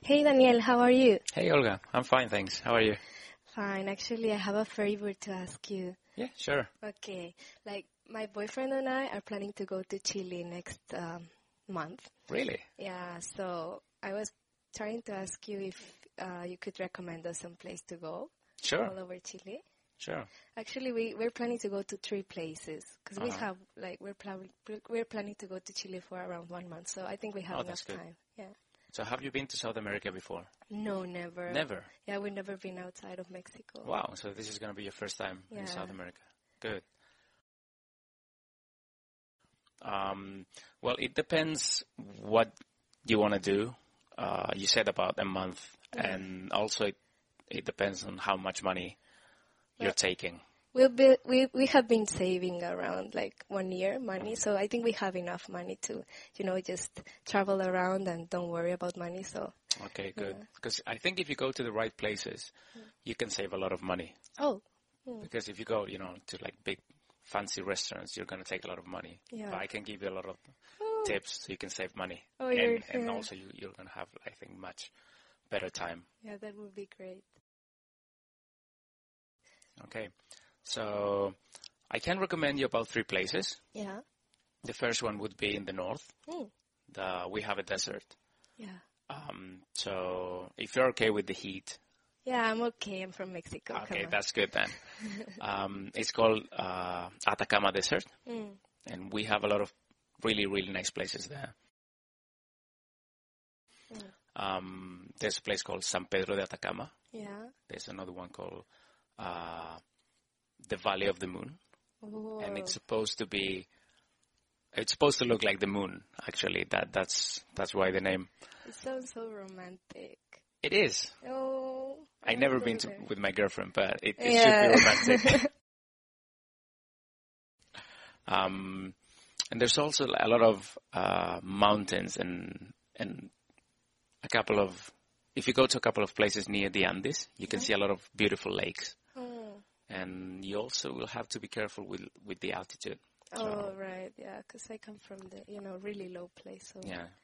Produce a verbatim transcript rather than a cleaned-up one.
Hey Daniel, how are you? Hey Olga, I'm fine, thanks. How are you? Fine. Actually, I have a favor to ask you. Yeah, sure. Okay. Like, my boyfriend and I are planning to go to Chile next um, month. Really? Yeah, so I was trying to ask you if uh, you could recommend us some place to go Sure, all over Chile. sure. Actually, we, we're planning to go to three places because we Uh-huh. have, like, we're, plan- we're planning to go to Chile for around one month. So I think we have Oh, enough that's good. time. Yeah. So have you been to South America before? No, never. Never? Yeah, we've never been outside of Mexico. Wow, so this is going to be your first time Yeah. in South America. Good. Um, well, it depends what you want to do. Uh, you said about a month, Yeah. and also it, it depends on how much money you're Well, taking. We'll be, we we have been saving around like one year money, so I think we have enough money to, you know, just travel around and don't worry about money. So, Okay, good. yeah. Because I think if you go to the right places, you can save a lot of money. Oh, hmm, Because if you go, you know, to like big fancy restaurants, you're going to take a lot of money. yeah. But I can give you a lot of Oh, tips so you can save money. oh, you're And and here. also you, you're going to have, I think, much better time. Yeah, that would be great. Okay. So I can recommend you about three places. Yeah. The first one would be in the north. Hmm. The, we have a desert. Yeah. Um, so if you're okay with the heat, Yeah, I'm okay. I'm from Mexico. okay, Come on. that's good then. Um, it's called uh, Atacama Desert. Mm. And we have a lot of really, really nice places there. Mm. Um, there's a place called San Pedro de Atacama. Yeah. There's another one called uh, the Valley of the Moon. Oh, And it's supposed to be, it's supposed to look like the moon, actually. That That's that's why the name. it sounds so romantic. It is. Oh, I I've wanna never go been to, there. with my girlfriend, but it, it Yeah. should be romantic. um, and there's also a lot of uh, mountains and and a couple of, if you go to a couple of places near the Andes, you can Yeah. see a lot of beautiful lakes. Oh. And you also will have to be careful with, with the altitude. Oh, So, right, yeah, because I come from the, you know, really low place, so yeah.